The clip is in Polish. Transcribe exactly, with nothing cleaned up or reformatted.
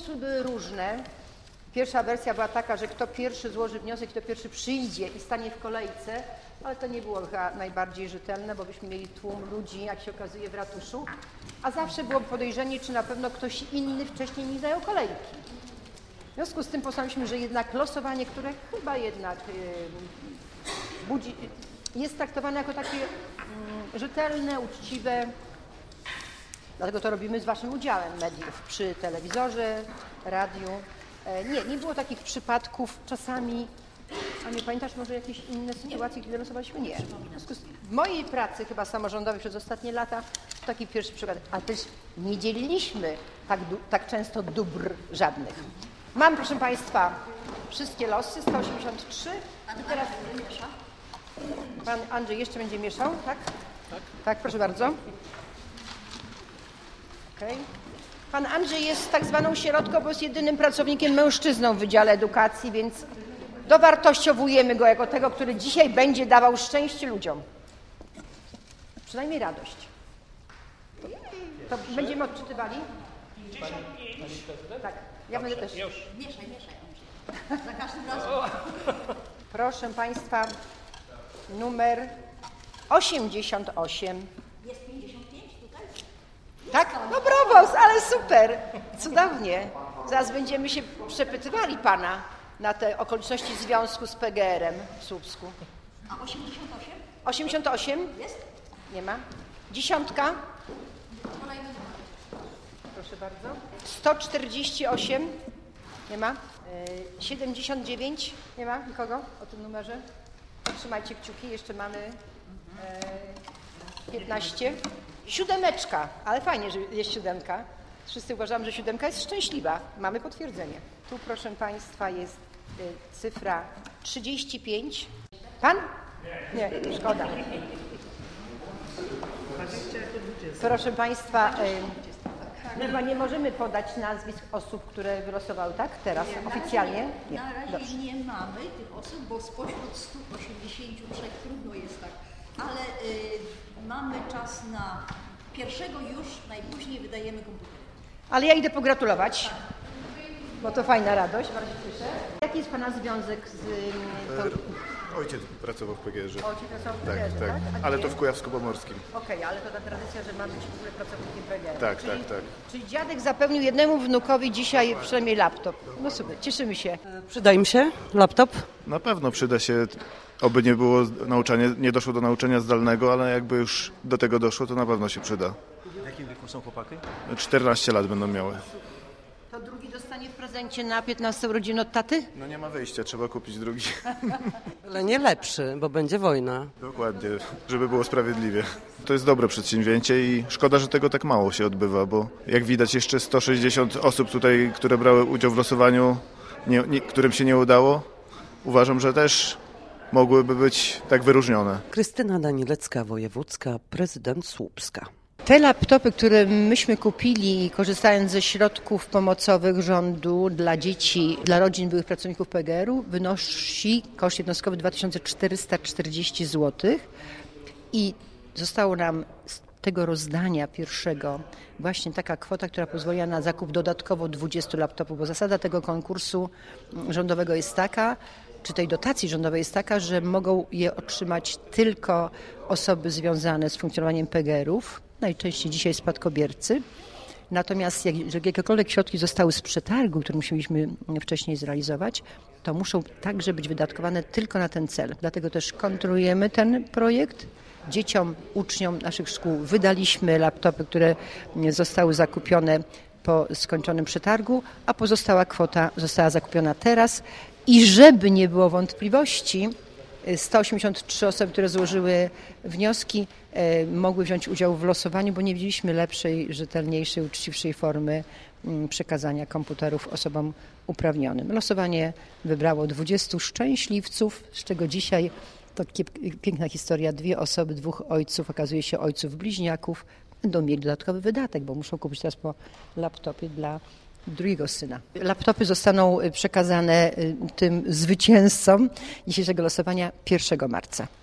pomysły były różne. Pierwsza wersja była taka, że kto pierwszy złoży wniosek, kto pierwszy przyjdzie i stanie w kolejce, ale to nie było chyba najbardziej rzetelne, bo byśmy mieli tłum ludzi, jak się okazuje, w ratuszu, a zawsze było podejrzenie, czy na pewno ktoś inny wcześniej nie zajął kolejki. W związku z tym postanowiliśmy, że jednak losowanie, które chyba jednak yy, budzi, jest traktowane jako takie yy, rzetelne, uczciwe, dlatego to robimy z waszym udziałem mediów przy telewizorze, radiu. Nie, nie było takich przypadków czasami, a nie pamiętasz może jakieś inne sytuacje, kiedy losowaliśmy? Nie. W mojej pracy chyba samorządowej przez ostatnie lata to taki pierwszy przykład, a też nie dzieliliśmy tak, tak często dóbr żadnych. Mam, proszę Państwa, wszystkie losy, sto osiemdziesiąt trzy. I teraz pan Andrzej jeszcze będzie mieszał, tak? Tak, tak proszę bardzo. Okay. Pan Andrzej jest tak zwaną sierotką, bo jest jedynym pracownikiem mężczyzną w Wydziale Edukacji, więc dowartościowujemy go jako tego, który dzisiaj będzie dawał szczęście ludziom. Przynajmniej radość. To będziemy odczytywali? pięćdziesiąt pięć. Tak, ja będę też. Już. Mieszaj, mieszaj. Za każdym razem. Proszę Państwa, numer osiemdziesiąt osiem. Jest pięćdziesiąt pięć tutaj? Tak? No brawo, ale super, cudownie. Zaraz będziemy się przepytywali Pana na te okoliczności związku z P G R em w Słupsku. A osiemdziesiąt osiem? osiemdziesiąt osiem? Jest? Nie ma. Dziesiątka? Kolejny numer. Proszę bardzo. sto czterdzieści osiem? Nie ma. Yy, siedemdziesiąt dziewięć? Nie ma nikogo o tym numerze? Trzymajcie kciuki, jeszcze mamy yy, piętnaście. Siódemeczka, ale fajnie, że jest siódemka. Wszyscy uważamy, że siódemka jest szczęśliwa. Mamy potwierdzenie. Tu, proszę Państwa, jest y, cyfra trzydzieści pięć. Pan? Nie, szkoda. Proszę Państwa, y, chyba nie możemy podać nazwisk osób, które wylosowały, tak? Teraz oficjalnie? Nie. Na razie Dobrze. nie mamy tych osób, bo spośród stu osiemdziesięciu trzech trudno jest tak. Ale y, mamy czas na pierwszego już, najpóźniej wydajemy komputer. Ale ja idę pogratulować, bo to fajna radość, bardzo się cieszę. Jaki jest Pana związek z... y, tą... Ojciec pracował w P G R ze. Ojciec pracował w Tak, P G R ze, tak, tak? A ale gdzie? to w Kujawsko-Pomorskim. Okej, ale to ta tradycja, że ma być w ogóle pracownikiem P G R. Tak, czyli, tak, tak. Czyli dziadek zapewnił jednemu wnukowi dzisiaj przynajmniej laptop. No super, cieszymy się. Przyda im się laptop? Na pewno przyda się, oby nie było nauczania, nie doszło do nauczania zdalnego, ale jakby już do tego doszło, to na pewno się przyda. W jakim wieku są chłopaki? czternaście lat będą miały. To drugi dostanie w prezencie na piętnaste urodziny od taty? No nie ma wyjścia, trzeba kupić drugi. Ale nie lepszy, bo będzie wojna. Dokładnie, żeby było sprawiedliwie. To jest dobre przedsięwzięcie i szkoda, że tego tak mało się odbywa, bo jak widać jeszcze sto sześćdziesiąt osób tutaj, które brały udział w losowaniu, nie, nie, którym się nie udało, uważam, że też mogłyby być tak wyróżnione. Krystyna Danilecka-Wojewódzka, prezydent Słupska. Te laptopy, które myśmy kupili, korzystając ze środków pomocowych rządu dla dzieci, dla rodzin byłych pracowników P G R u, wynosi koszt jednostkowy dwa tysiące czterysta czterdzieści złotych i zostało nam z tego rozdania pierwszego właśnie taka kwota, która pozwoliła na zakup dodatkowo dwudziestu laptopów, bo zasada tego konkursu rządowego jest taka, czy tej dotacji rządowej jest taka, że mogą je otrzymać tylko osoby związane z funkcjonowaniem P G R ów, najczęściej dzisiaj spadkobiercy. Natomiast jak, że jakiekolwiek środki zostały z przetargu, który musieliśmy wcześniej zrealizować, to muszą także być wydatkowane tylko na ten cel. Dlatego też kontrolujemy ten projekt. Dzieciom, uczniom naszych szkół wydaliśmy laptopy, które zostały zakupione po skończonym przetargu, a pozostała kwota została zakupiona teraz. I żeby nie było wątpliwości, sto osiemdziesiąt trzy osoby, które złożyły wnioski, mogły wziąć udział w losowaniu, bo nie widzieliśmy lepszej, rzetelniejszej, uczciwszej formy przekazania komputerów osobom uprawnionym. Losowanie wybrało dwudziestu szczęśliwców, z czego dzisiaj to piękna historia, dwie osoby, dwóch ojców, okazuje się ojców bliźniaków, będą mieli dodatkowy wydatek, bo muszą kupić teraz po laptopie dla drugiego syna. Laptopy zostaną przekazane tym zwycięzcom dzisiejszego losowania pierwszego marca.